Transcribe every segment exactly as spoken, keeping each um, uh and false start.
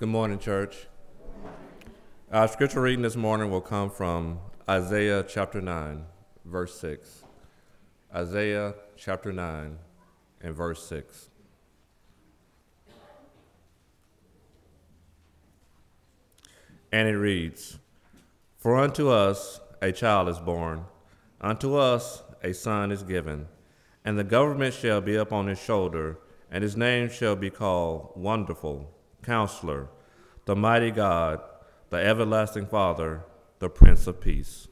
Good morning, church. Our scripture reading this morning will come from Isaiah chapter nine, verse six. Isaiah chapter nine and verse six. And it reads, For unto us a child is born, unto us a son is given, and the government shall be upon his shoulder, and his name shall be called Wonderful, Counselor, the Mighty God, the Everlasting Father, the Prince of Peace.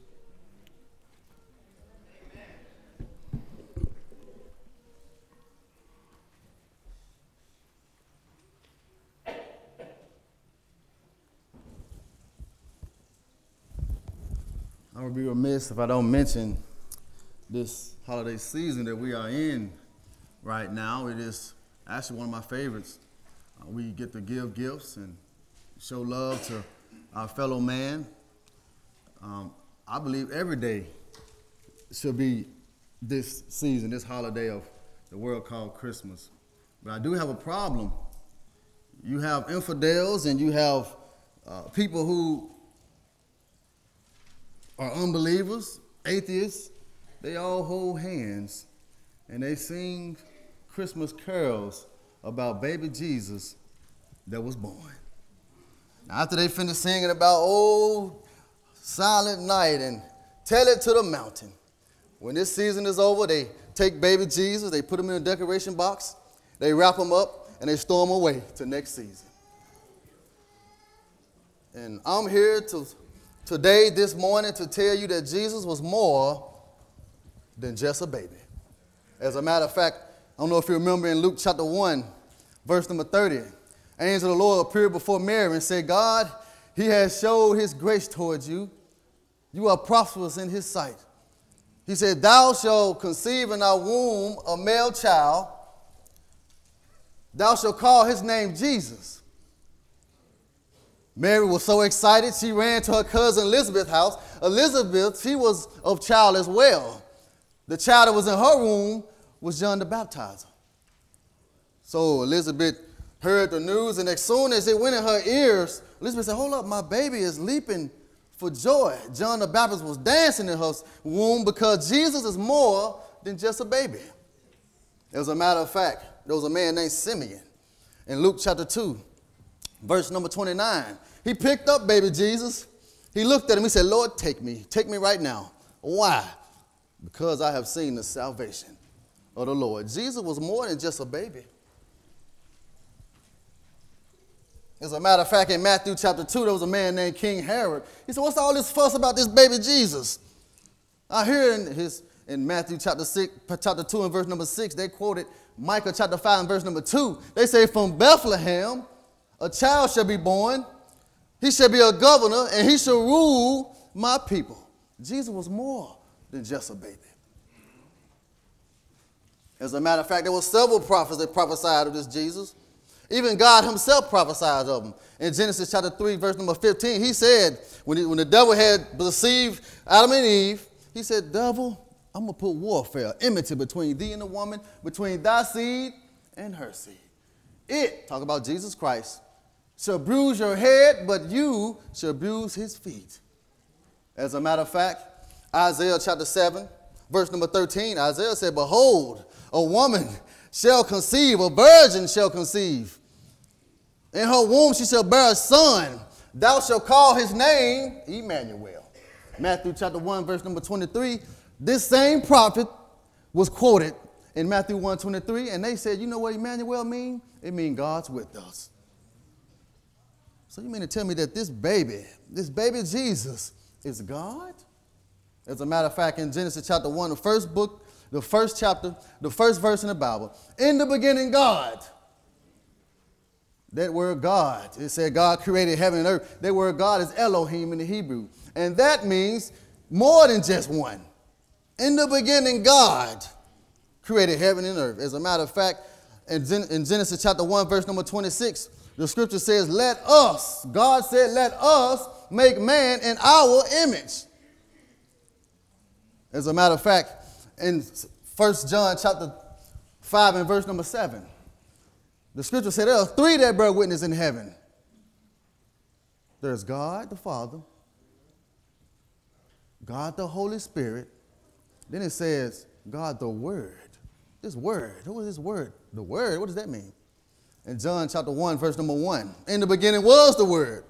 I would be remiss if I don't mention this holiday season that we are in right now. It is actually one of my favorites. Uh, we get to give gifts and show love to our fellow man. Um, I believe every day should be this season, this holiday of the world called Christmas. But I do have a problem. You have infidels and you have uh, people who are unbelievers, atheists. They all hold hands and they sing Christmas carols about baby Jesus that was born. After they finish singing about old silent night and tell it to the mountain, when this season is over, they take baby Jesus, they put him in a decoration box, they wrap him up, and they store him away to next season. And I'm here to today, this morning, to tell you that Jesus was more than just a baby. As a matter of fact, I don't know if you remember in Luke chapter one, verse number thirty, angel of the Lord appeared before Mary and said, God, he has showed his grace towards you. You are prosperous in his sight. He said, thou shalt conceive in thy womb a male child. Thou shalt call his name Jesus. Mary was so excited, she ran to her cousin Elizabeth's house. Elizabeth, she was of child as well. The child that was in her womb was John the Baptizer. So Elizabeth heard the news, and as soon as it went in her ears, Elizabeth said, hold up, my baby is leaping for joy. John the Baptist was dancing in her womb because Jesus is more than just a baby. As a matter of fact, there was a man named Simeon in Luke chapter two, verse number twenty-nine. He picked up baby Jesus. He looked at him. He said, Lord, take me. Take me right now. Why? Because I have seen the salvation of the Lord. Jesus was more than just a baby. As a matter of fact, in Matthew chapter two, there was a man named King Herod. He said, what's all this fuss about this baby Jesus? I hear in his in Matthew chapter six, chapter two and verse number six, they quoted Micah chapter five and verse number two. They say, from Bethlehem, a child shall be born. He shall be a governor, and he shall rule my people. Jesus was more than just a baby. As a matter of fact, there were several prophets that prophesied of this Jesus. Even God himself prophesied of him. In Genesis chapter three, verse number fifteen, he said, when, he, when the devil had deceived Adam and Eve, he said, devil, I'm going to put warfare, enmity between thee and the woman, between thy seed and her seed. It, talk about Jesus Christ, shall bruise your head, but you shall bruise his feet. As a matter of fact, Isaiah chapter seven, verse number thirteen, Isaiah said, behold, a woman shall conceive, a virgin shall conceive. In her womb she shall bear a son. Thou shalt call his name Emmanuel. Matthew chapter one, verse number twenty-three, this same prophet was quoted in Matthew one twenty-three, and they said, you know what Emmanuel means? It means God's with us. So you mean to tell me that this baby, this baby Jesus is God? As a matter of fact, in Genesis chapter one, the first book, the first chapter, the first verse in the Bible, in the beginning God. That word God, it said God created heaven and earth. That word God is Elohim in the Hebrew. And that means more than just one. In the beginning God created heaven and earth. As a matter of fact, in Genesis chapter one, verse number twenty-six, the scripture says, let us, God said, let us make man in our image. As a matter of fact, in First John chapter five and verse number seven, the scripture said there are three that bear witness in heaven, There's God the Father, God the Holy Spirit. Then it says God the Word. This Word, who is this Word? The Word, what does that mean? In John chapter one, verse number one, in the beginning was the Word.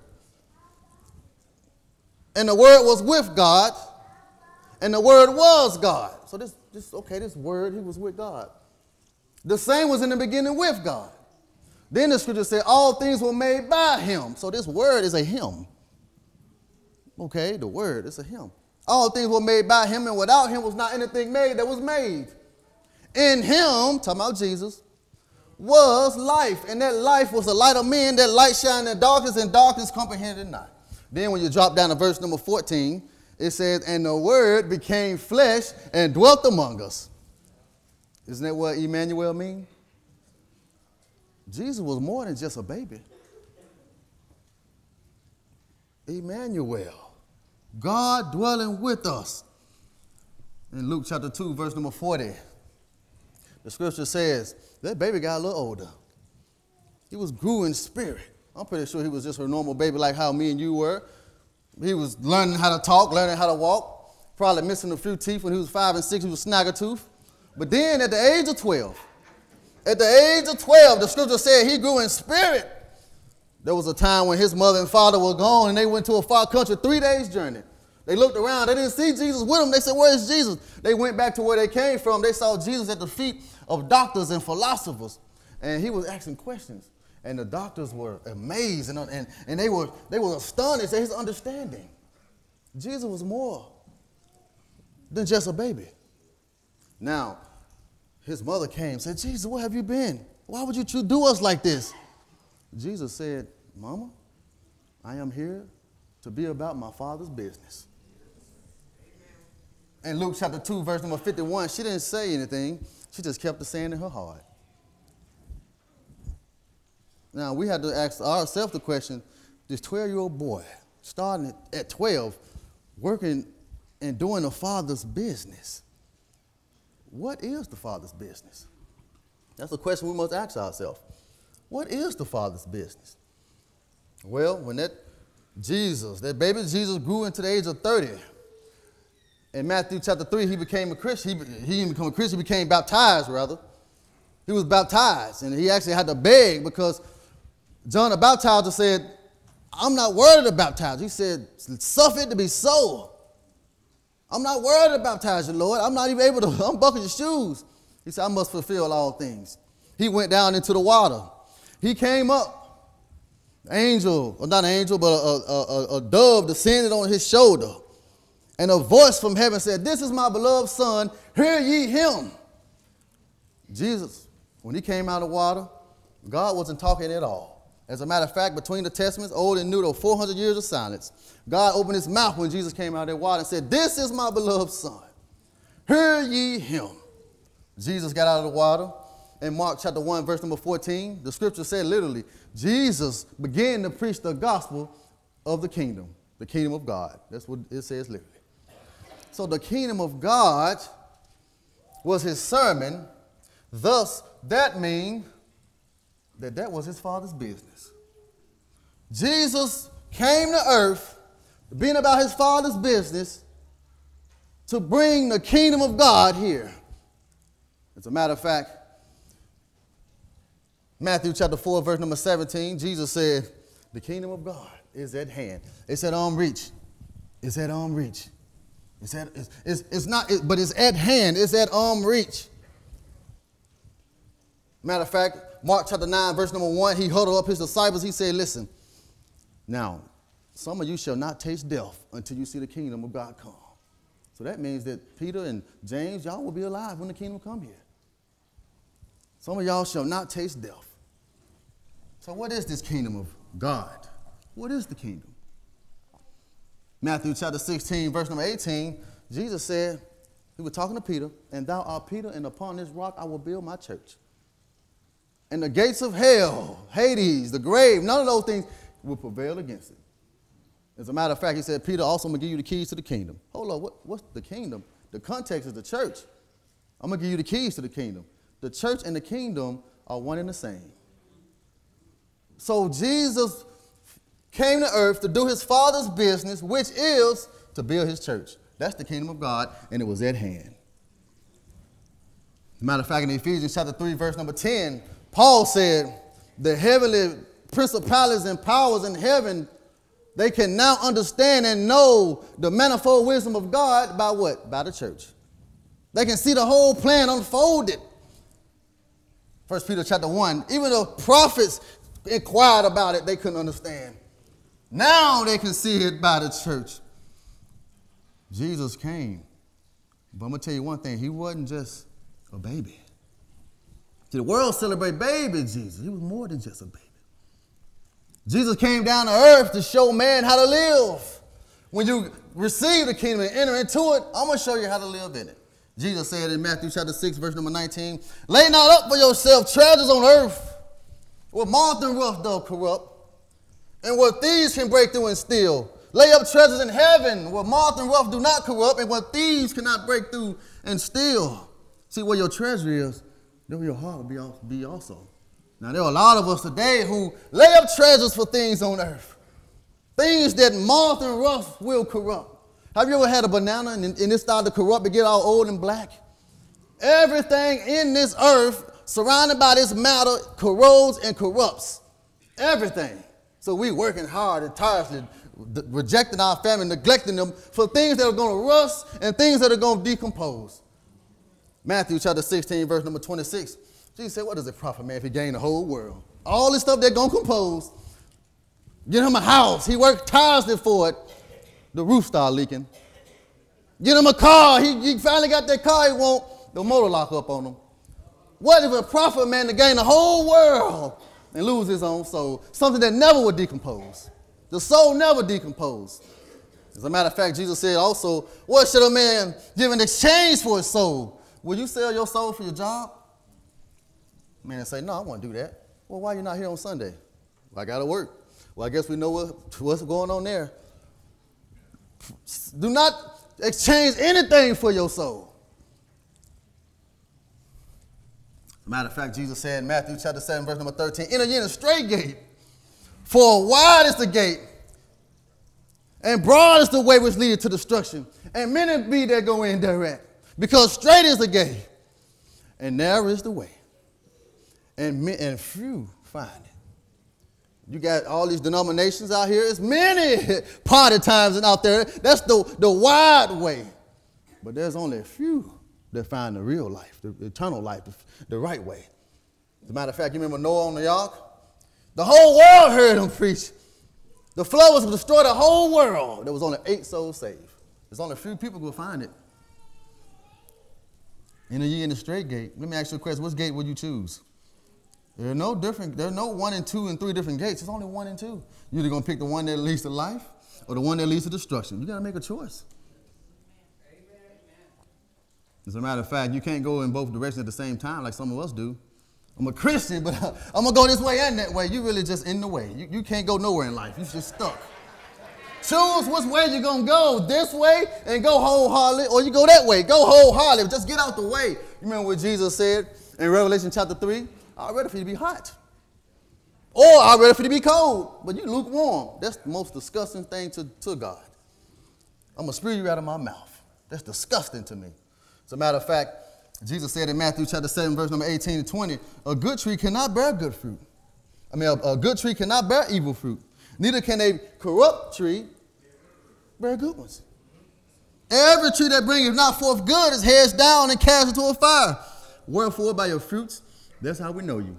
And the Word was with God, and the Word was God. So this, this, okay, this Word, he was with God. The same was in the beginning with God. Then the scripture said all things were made by him. So this Word is a him. Okay, the Word is a him. All things were made by him, and without him was not anything made that was made. In him, talking about Jesus, was life, and that life was the light of men. That light shined in darkness, and darkness comprehended it not. Then when you drop down to verse number fourteen, it says, and the Word became flesh and dwelt among us. Isn't that what Emmanuel means? Jesus was more than just a baby. Emmanuel, God dwelling with us. In Luke chapter two, verse number forty, the scripture says that baby got a little older. He was grew in spirit. I'm pretty sure he was just a normal baby like how me and you were. He was learning how to talk, learning how to walk, probably missing a few teeth when he was five and six. He was snagger tooth. But then at the age of twelve, at the age of twelve, the scripture said he grew in spirit. There was a time when his mother and father were gone and they went to a far country, three days journey. They looked around. They didn't see Jesus with them. They said, where is Jesus? They went back to where they came from. They saw Jesus at the feet of doctors and philosophers. And he was asking questions. And the doctors were amazed and, and, and they were they were astonished at his understanding. Jesus was more than just a baby. Now, his mother came and said, Jesus, where have you been? Why would you do us like this? Jesus said, Mama, I am here to be about my Father's business. In Luke chapter two, verse number fifty-one, she didn't say anything. She just kept the saying in her heart. Now, we had to ask ourselves the question, this twelve-year-old boy, starting at twelve, working and doing the Father's business, what is the Father's business? That's a question we must ask ourselves. What is the Father's business? Well, when that Jesus, that baby Jesus grew into the age of thirty, in Matthew chapter three, he became a Christian. He, he didn't become a Christian, he became baptized, rather. He was baptized, and he actually had to beg because John the Baptizer said, I'm not worthy to baptize. He said, suffer it to be so. I'm not worthy to baptize you, Lord. I'm not even able to unbuckle your shoes. He said, I must fulfill all things. He went down into the water. He came up. Angel, or not an angel, but a, a, a, a dove descended on his shoulder. And a voice from heaven said, this is my beloved son, hear ye him. Jesus, when he came out of the water, God wasn't talking at all. As a matter of fact, between the testaments, old and new, there were four hundred years of silence. God opened his mouth when Jesus came out of that water and said, this is my beloved son, hear ye him. Jesus got out of the water. In Mark chapter one, verse number fourteen, the scripture said literally, Jesus began to preach the gospel of the kingdom, the kingdom of God. That's what it says literally. So the kingdom of God was his sermon. Thus, that means that that was his Father's business. Jesus came to earth, being about his Father's business, to bring the kingdom of God here. As a matter of fact, Matthew chapter four, verse number seventeen, Jesus said, the kingdom of God is at hand. It's at arm's reach. It's at arm's reach. It's, at, it's, it's, it's not, it, but it's at hand. It's at arm's reach. Matter of fact, Mark chapter nine, verse number one, he huddled up his disciples. He said, listen, now, some of you shall not taste death until you see the kingdom of God come. So that means that Peter and James, y'all will be alive when the kingdom come here. Some of y'all shall not taste death. So what is this kingdom of God? What is the kingdom? Matthew chapter sixteen, verse number eighteen, Jesus said, he was talking to Peter, and thou art Peter, and upon this rock I will build my church. And the gates of hell, Hades, the grave, none of those things will prevail against it. As a matter of fact, he said, Peter, also I'm going to give you the keys to the kingdom. Hold on, what, what's the kingdom? The context is the church. I'm going to give you the keys to the kingdom. The church and the kingdom are one and the same. So Jesus came to earth to do his Father's business, which is to build his church. That's the kingdom of God, and it was at hand. Matter of fact, in Ephesians chapter three, verse number ten, Paul said, the heavenly principalities and powers in heaven, they can now understand and know the manifold wisdom of God by what? By the church. They can see the whole plan unfolded. First Peter chapter one, even the prophets inquired about it, they couldn't understand. Now they can see it by the church. Jesus came. But I'm going to tell you one thing, he wasn't just a baby. See, the world celebrate baby Jesus. He was more than just a baby. Jesus came down to earth to show man how to live. When you receive the kingdom and enter into it, I'm going to show you how to live in it. Jesus said in Matthew chapter six, verse number nineteen, lay not up for yourself treasures on earth, where moth and rust doth corrupt, and where thieves can break through and steal. Lay up treasures in heaven, where moth and rust do not corrupt, and where thieves cannot break through and steal. See, where your treasure is, there will your heart will be also. Now, there are a lot of us today who lay up treasures for things on earth, things that moth and rust will corrupt. Have you ever had a banana and, and it started to corrupt and get all old and black? Everything in this earth, surrounded by this matter, corrodes and corrupts. Everything. So we working hard and tirelessly, rejecting our family, neglecting them for things that are going to rust and things that are going to decompose. Matthew chapter sixteen, verse number twenty-six. Jesus said, what does it profit man if he gain the whole world? All this stuff they're going to compose. Get him a house. He worked tirelessly for it. The roof started leaking. Get him a car. He, he finally got that car he want. The motor lock up on him. What if it profit man to gain the whole world and lose his own soul? Something that never would decompose. The soul never decomposed. As a matter of fact, Jesus said also, what should a man give in exchange for his soul? Will you sell your soul for your job? Man say, no, I won't do that. Well, why are you not here on Sunday? Well, I got to work. Well, I guess we know what, what's going on there. Do not exchange anything for your soul. As a matter of fact, Jesus said in Matthew chapter seven, verse number thirteen, enter ye in a straight gate, for wide is the gate, and broad is the way which leadeth to destruction, and many be that go in thereat. Because straight is the gate, and narrow is the way, and, and few find it. You got all these denominations out here. It's many party times and out there. That's the, the wide way. But there's only a few that find the real life, the eternal life, the, the right way. As a matter of fact, you remember Noah on the ark? The whole world heard him preach. The flood was to destroy the whole world. There was only eight souls saved. There's only a few people who will find it. Enter ye in the straight gate. Let me ask you a question. Which gate would you choose? There are no different, there are no one and two and three different gates. There's only one and two. You're either going to pick the one that leads to life or the one that leads to destruction. You got to make a choice. As a matter of fact, you can't go in both directions at the same time like some of us do. I'm a Christian, but I'm going to go this way and that way. You really just in the way. You, you can't go nowhere in life. You're just stuck. Choose which way you're going to go. This way and go wholeheartedly, or you go that way. Go wholeheartedly. Just get out the way. You remember what Jesus said in Revelation chapter three? I'm ready for you to be hot. Or I'm ready for you to be cold, but you lukewarm. That's the most disgusting thing to, to God. I'm going to spew you out of my mouth. That's disgusting to me. As a matter of fact, Jesus said in Matthew chapter seven, verse number eighteen and twenty, a good tree cannot bear good fruit. I mean, a, a good tree cannot bear evil fruit. Neither can a corrupt tree bear good ones. Every tree that bringeth not forth good is hedged down and cast into a fire. Wherefore, by your fruits, that's how we know you.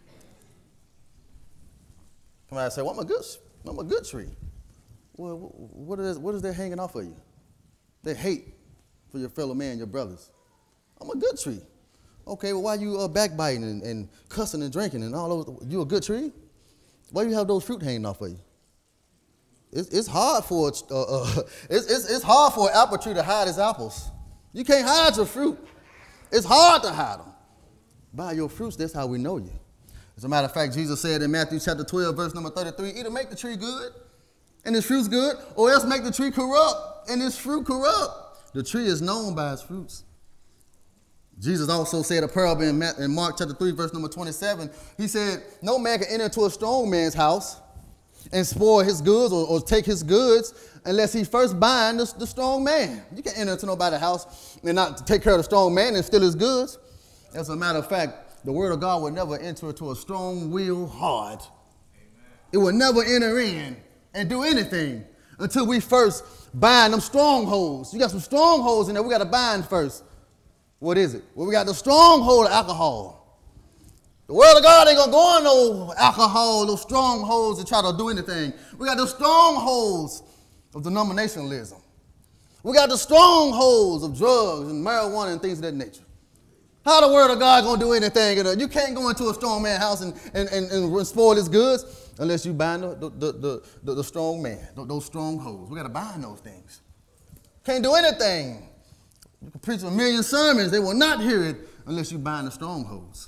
Somebody say, well, I'm a good, I'm a good tree. Well, what is, what is that hanging off of you? They hate for your fellow man, your brothers. I'm a good tree. Okay, well, why you uh, backbiting and, and cussing and drinking and all those? You a good tree? Why do you have those fruit hanging off of you? It's, it's hard for uh, uh, it's, it's, it's hard for an apple tree to hide its apples. You can't hide your fruit. It's hard to hide them. By your fruits, that's how we know you. As a matter of fact, Jesus said in Matthew chapter twelve, verse number thirty-three, either make the tree good and its fruits good, or else make the tree corrupt and its fruit corrupt. The tree is known by its fruits. Jesus also said a parable in Mark chapter three, verse number twenty-seven. He said, no man can enter into a strong man's house and spoil his goods or, or take his goods unless he first bind the, the strong man. You can't enter into nobody's house and not take care of the strong man and steal his goods. As a matter of fact, the word of God will never enter into a strong-willed heart. Amen. It will never enter in and do anything until we first bind them strongholds. You got some strongholds in there we got to bind first. What is it? Well, we got the stronghold of alcohol. The word of God ain't going to go on no alcohol, those strongholds to try to do anything. We got the strongholds of denominationalism. We got the strongholds of drugs and marijuana and things of that nature. How the word of God going to do anything? You can't go into a strong man's house and, and, and, and spoil his goods unless you bind the, the, the, the, the strong man, those strongholds. We got to bind those things. Can't do anything. You can preach a million sermons. They will not hear it unless you bind the strongholds.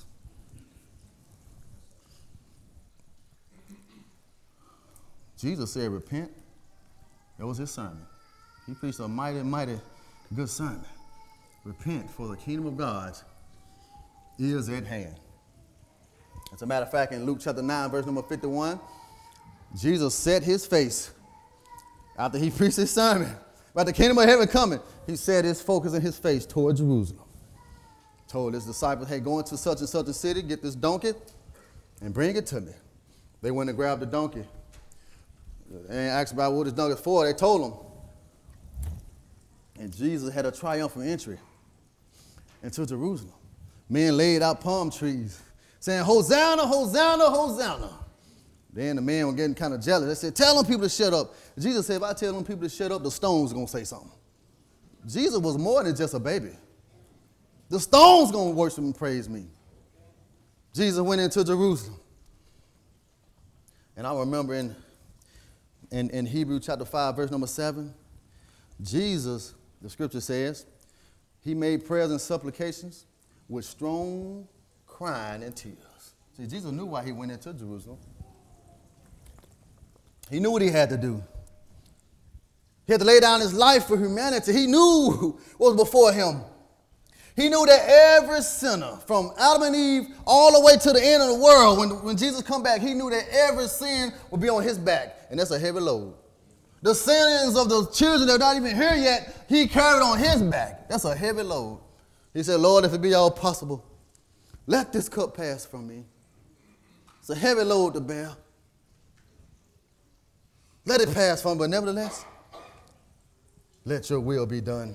Jesus said, repent. That was his sermon. He preached a mighty, mighty good sermon. Repent, for the kingdom of God is at hand. As a matter of fact, in Luke chapter nine, verse number fifty-one, Jesus set his face after he preached his sermon about the kingdom of heaven coming. He set his focus and his face toward Jerusalem. Told his disciples, hey, go into such and such a city, get this donkey, and bring it to me. They went and grabbed the donkey. And asked about what this donkey is for. They told him. And Jesus had a triumphant entry into Jerusalem. Men laid out palm trees, saying, Hosanna, Hosanna, Hosanna. Then the men were getting kind of jealous. They said, tell them people to shut up. Jesus said, if I tell them people to shut up, the stones are going to say something. Jesus was more than just a baby. The stones going to worship and praise me. Jesus went into Jerusalem. And I remember in In, in Hebrews chapter five, verse number seven, Jesus, the scripture says, he made prayers and supplications with strong crying and tears. See, Jesus knew why he went into Jerusalem. He knew what he had to do. He had to lay down his life for humanity. He knew what was before him. He knew that every sinner, from Adam and Eve all the way to the end of the world, when, when Jesus come back, he knew that every sin would be on his back, and that's a heavy load. The sins of the children that are not even here yet, he carried on his back. That's a heavy load. He said, Lord, if it be all possible, let this cup pass from me. It's a heavy load to bear. Let it pass from me, but nevertheless, let your will be done.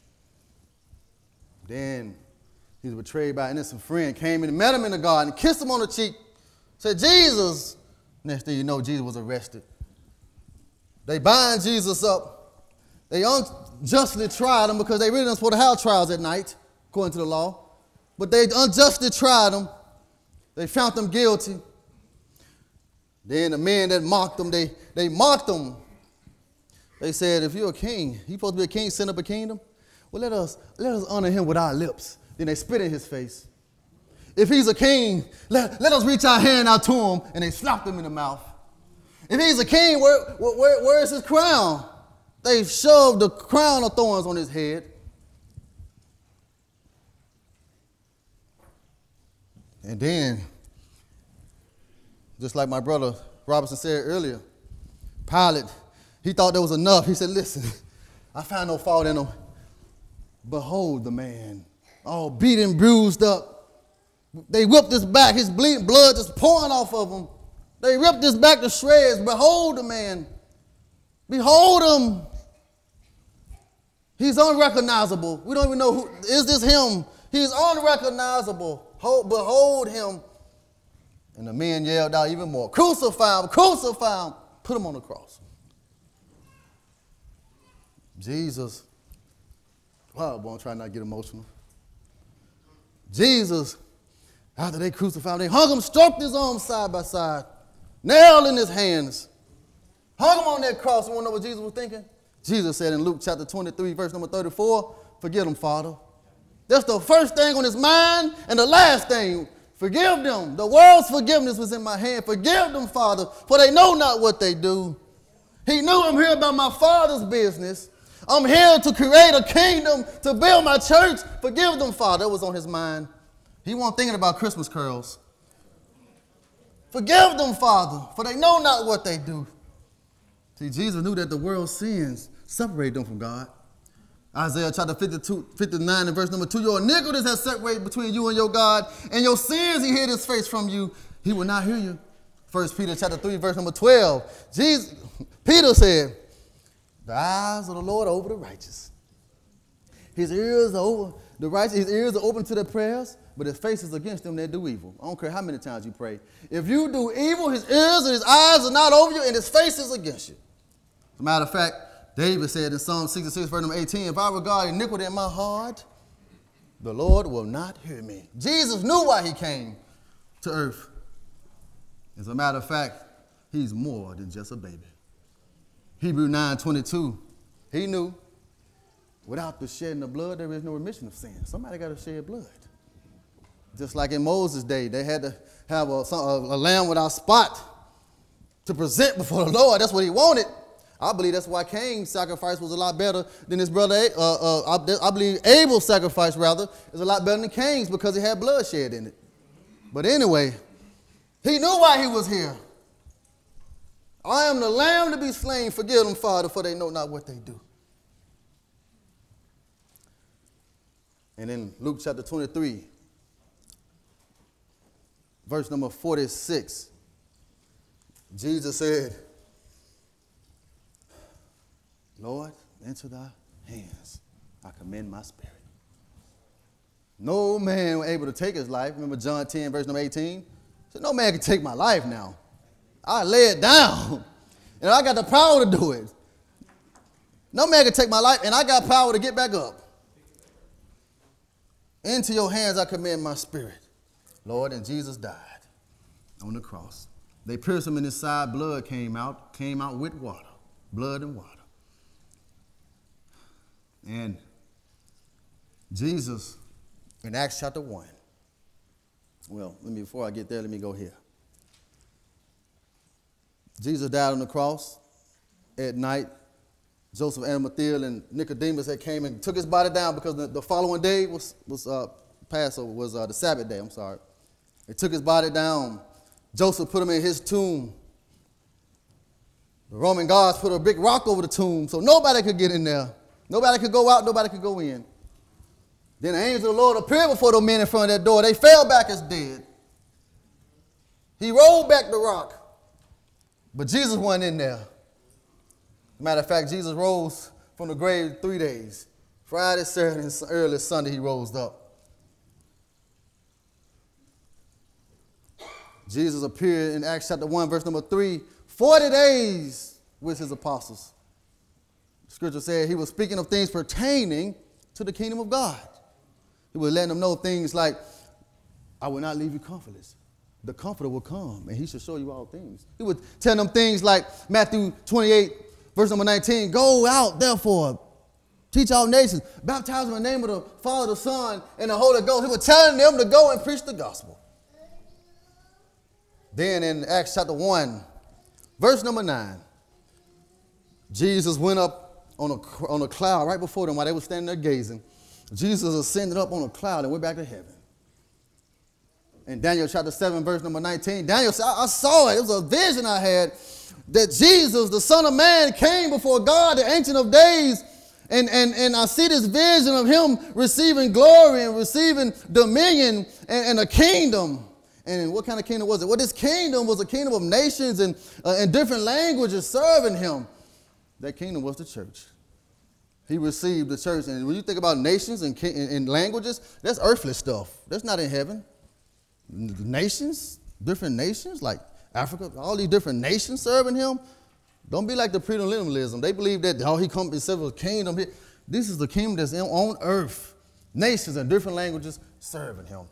Then he was betrayed by an innocent friend, came and met him in the garden, kissed him on the cheek, said, Jesus. Next thing you know, Jesus was arrested. They bind Jesus up. They unjustly tried him because they really don't supposed to have trials at night, according to the law. But they unjustly tried him. They found him guilty. Then the men that mocked him, they, they mocked him. They said, if you're a king, you're supposed to be a king, send up a kingdom. Well, let us, let us honor him with our lips. Then they spit in his face. If he's a king, let, let us reach our hand out to him, and they slapped him in the mouth. If he's a king, where, where, where is his crown? They shoved the crown of thorns on his head. And then, just like my brother Robinson said earlier, Pilate, he thought there was enough. He said, listen, I found no fault in him. Behold the man, all beaten, bruised up. They whipped his back, his bleeding blood just pouring off of him. They ripped his back to shreds. Behold the man. Behold him. He's unrecognizable. We don't even know who, is this him? He's unrecognizable. Behold him. And the men yelled out even more, crucify him, crucify him, put him on the cross. Jesus, wow, boy, I'm trying not to get emotional. Jesus, after they crucified him, they hung him, stroked his arms side by side, nailed in his hands, hung him on that cross. You want to know what Jesus was thinking? Jesus said in Luke chapter twenty-three, verse number thirty-four, forgive them, Father. That's the first thing on his mind, and the last thing, forgive them. The world's forgiveness was in my hand. Forgive them, Father, for they know not what they do. He knew I'm here about my Father's business. I'm here to create a kingdom, to build my church. Forgive them, Father. That was on his mind. He wasn't thinking about Christmas carols. Forgive them, Father, for they know not what they do. See, Jesus knew that the world's sins separate them from God. Isaiah chapter fifty-two, fifty-nine and verse number two, your iniquities have separated between you and your God, and your sins he hid his face from you. He will not hear you. First Peter chapter three, verse number twelve. Jesus, Peter said, the eyes of the Lord are over the righteous. His ears are over the righteous, his ears are open to their prayers, but his face is against them that do evil. I don't care how many times you pray. If you do evil, his ears and his eyes are not over you, and his face is against you. As a matter of fact, David said in Psalm sixty-six, verse number eighteen, if I regard iniquity in my heart, the Lord will not hear me. Jesus knew why he came to earth. As a matter of fact, he's more than just a baby. Hebrews nine twenty-two, he knew without the shedding of blood, there is no remission of sin. Somebody got to shed blood. Just like in Moses' day, they had to have a, a, a lamb without spot to present before the Lord. That's what he wanted. I believe that's why Cain's sacrifice was a lot better than his brother. Uh, uh, I, I believe Abel's sacrifice, rather, is a lot better than Cain's because it had bloodshed in it. But anyway, he knew why he was here. I am the lamb to be slain. Forgive them, Father, for they know not what they do. And in Luke chapter twenty-three, verse number forty-six, Jesus said, Lord, into thy hands I commend my spirit. No man was able to take his life. Remember John ten, verse number eighteen? He said, no man can take my life now. I lay it down, and I got the power to do it. No man can take my life, and I got power to get back up. Into your hands I commend my spirit. Lord, and Jesus died on the cross. They pierced him in his side. Blood came out, came out with water, blood and water. And Jesus, in Acts chapter one, well, let me, before I get there, let me go here. Jesus died on the cross at night. Joseph, Arimathea, and Nicodemus had came and took his body down because the, the following day was, was uh, Passover, was uh, the Sabbath day, I'm sorry. They took his body down. Joseph put him in his tomb. The Roman guards put a big rock over the tomb so nobody could get in there. Nobody could go out, nobody could go in. Then the angel of the Lord appeared before those men in front of that door. They fell back as dead. He rolled back the rock, but Jesus wasn't in there. Matter of fact, Jesus rose from the grave three days. Friday, Saturday, and early Sunday, he rose up. Jesus appeared in Acts chapter one, verse number three, forty days with his apostles. Scripture said he was speaking of things pertaining to the kingdom of God. He was letting them know things like, I will not leave you comfortless. The Comforter will come, and he shall show you all things. He would tell them things like Matthew twenty-eight, verse number nineteen, go out, therefore, teach all nations, baptize them in the name of the Father, the Son, and the Holy Ghost. He was telling them to go and preach the gospel. Then in Acts chapter one, verse number nine, Jesus went up on a, on a cloud right before them while they were standing there gazing. Jesus ascended up on a cloud and went back to heaven. In Daniel chapter seven, verse number nineteen, Daniel said, I, I saw it. It was a vision I had that Jesus, the Son of Man, came before God, the Ancient of Days, and, and, and I see this vision of him receiving glory and receiving dominion and, and a kingdom. And what kind of kingdom was it? Well, this kingdom was a kingdom of nations and, uh, and different languages serving him. That kingdom was the church. He received the church. And when you think about nations and, and, and languages, that's earthly stuff. That's not in heaven. Nations, different nations, like Africa, all these different nations serving him. Don't be like the premillennialism. They believe that, oh, he comes instead of a kingdom. This is the kingdom that's on earth. Nations and different languages serving him.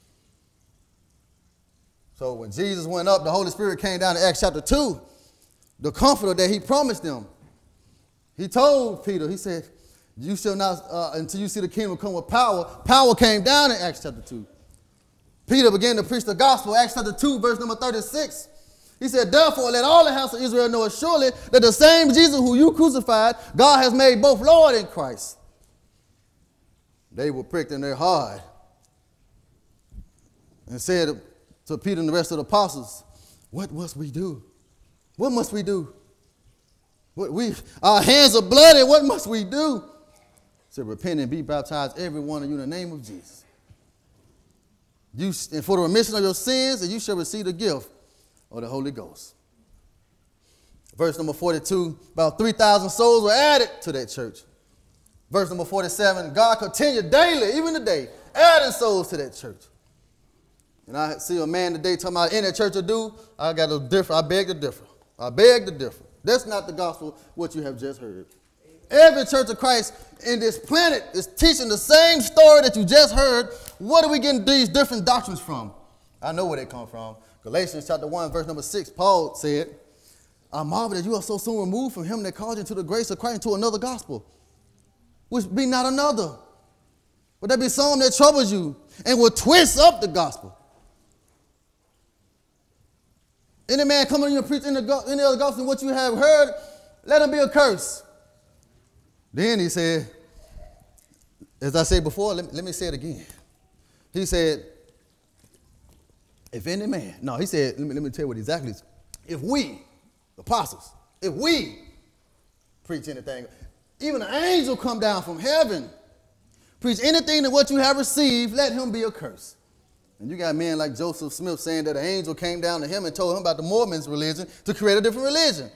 So when Jesus went up, the Holy Spirit came down in Acts chapter two, the comforter that he promised them. He told Peter, he said, you shall not, uh, until you see the kingdom come with power. Power came down in Acts chapter two. Peter began to preach the gospel, Acts chapter two, verse number thirty-six. He said, therefore, let all the house of Israel know surely that the same Jesus who you crucified, God has made both Lord and Christ. They were pricked in their heart and said to Peter and the rest of the apostles, What must we do? What must we do? What we, our hands are bloody. What must we do? So repent and be baptized, every one of you, in the name of Jesus. You, and for the remission of your sins, and you shall receive the gift of the Holy Ghost. Verse number forty-two, about three thousand souls were added to that church. Verse number forty-seven, God continued daily, even today, adding souls to that church. And I see a man today talking about in that church to do, I got to differ. I beg to differ. I beg to differ. That's not the gospel, what you have just heard. Every church of Christ in this planet is teaching the same story that you just heard. What are we getting these different doctrines from? I know where they come from. Galatians chapter one, verse number six, Paul said, I marvel that you are so soon removed from him that called you into the grace of Christ into another gospel, which be not another. But there be some that troubles you and will twist up the gospel. Any man coming to you and preach any other gospel than what you have heard, let him be a curse. Then he said, as I said before, let me, let me say it again. He said, if any man, no, he said, let me, let me tell you what exactly is. If we, apostles, if we preach anything, even an angel come down from heaven, preach anything that what you have received, let him be a curse. And you got men like Joseph Smith saying that an angel came down to him and told him about the Mormons' religion to create a different religion.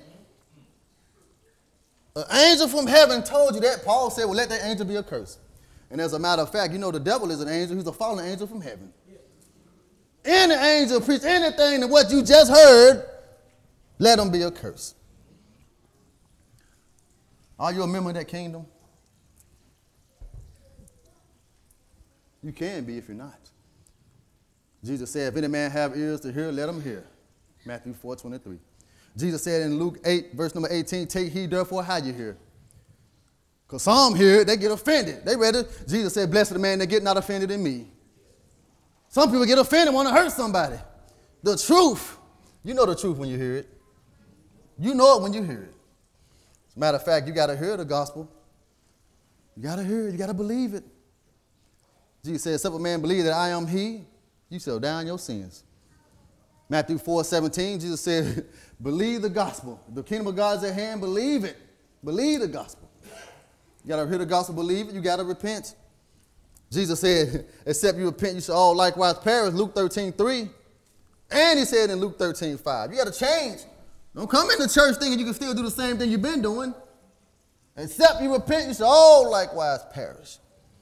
An angel from heaven told you that. Paul said, well, let that angel be a curse. And as a matter of fact, you know the devil is an angel. He's a fallen angel from heaven. Any angel preach anything that what you just heard, let him be a curse. Are you a member of that kingdom? You can be if you're not. Jesus said, if any man have ears to hear, let him hear. Matthew four twenty-three. Jesus said in Luke eight, verse number eighteen, take heed therefore how you hear. Because some hear, they get offended. They read it. Jesus said, blessed the man that get not offended in me. Some people get offended, want to hurt somebody. The truth, you know the truth when you hear it. You know it when you hear it. As a matter of fact, you got to hear the gospel. You got to hear it. You got to believe it. Jesus said, except a man believe that I am he, you shall die in your sins. Matthew four seventeen, Jesus said, believe the gospel. The kingdom of God is at hand. Believe it. Believe the gospel. You got to hear the gospel, believe it. You got to repent. Jesus said, except you repent, you shall all likewise perish. Luke thirteen three. And he said in Luke thirteen five, you got to change. Don't come into church thinking you can still do the same thing you've been doing. Except you repent, you shall all likewise perish.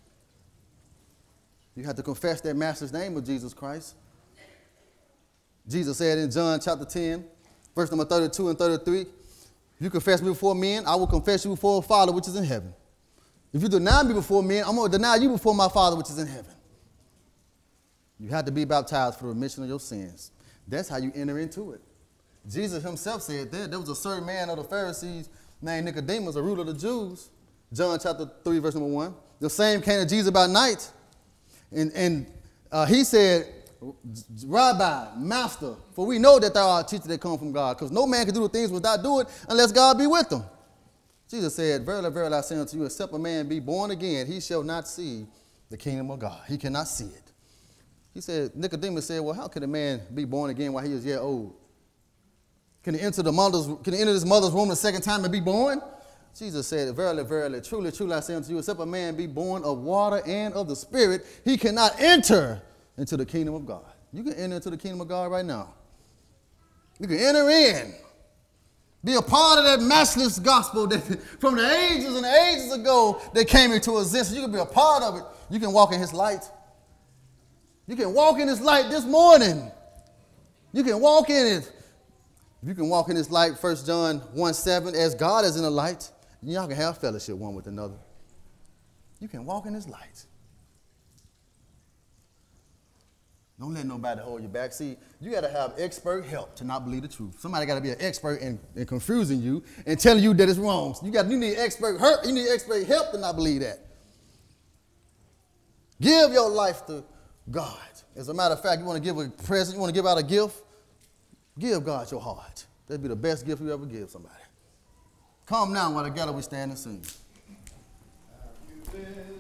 You have to confess that master's name of Jesus Christ. Jesus said in John chapter ten, verse number thirty-two and thirty-three, if you confess me before men, I will confess you before the Father which is in heaven. If you deny me before men, I'm going to deny you before my Father which is in heaven. You have to be baptized for the remission of your sins. That's how you enter into it. Jesus himself said that. There was a certain man of the Pharisees named Nicodemus, a ruler of the Jews. John chapter three, verse number one. The same came to Jesus by night. And, and uh, he said, Rabbi, Master, for we know that thou art a teacher that come from God, because no man can do the things without doing unless God be with them. Jesus said, verily, verily, I say unto you, except a man be born again, he shall not see the kingdom of God. He cannot see it. He said, Nicodemus said, well, how can a man be born again while he is yet old? Can he enter the mother's, can he enter his mother's womb the second time and be born? Jesus said, verily, verily, truly, truly, I say unto you, except a man be born of water and of the Spirit, he cannot enter into the kingdom of God. You can enter into the kingdom of God right now. You can enter in. Be a part of that matchless gospel that from the ages and ages ago that came into existence. You can be a part of it. You can walk in his light. You can walk in his light this morning. You can walk in it. If you can walk in his light, First John one seven, as God is in the light, y'all can have fellowship one with another. You can walk in his light. Don't let nobody hold you back. See, you got to have expert help to not believe the truth. Somebody got to be an expert in, in confusing you and telling you that it's wrong. You got you need expert help. You need expert help to not believe that. Give your life to God. As a matter of fact, you want to give a present, you want to give out a gift, give God your heart. That'd be the best gift you ever give somebody. Come now while together we stand and sing.